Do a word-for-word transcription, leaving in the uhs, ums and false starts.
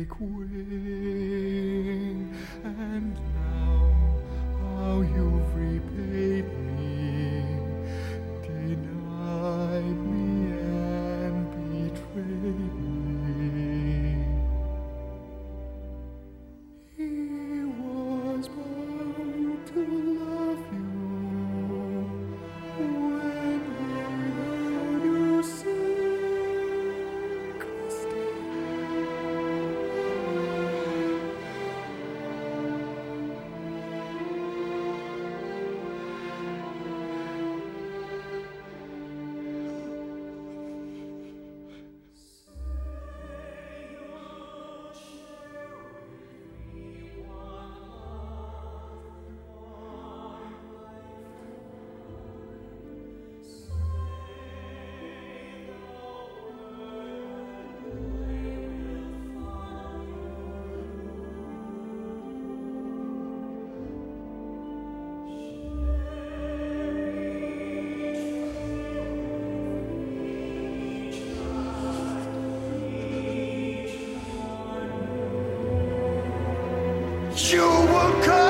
take wing, and now how you've repaid me, denied me and betrayed me. He was bound to love you when he heard you sing, you will come.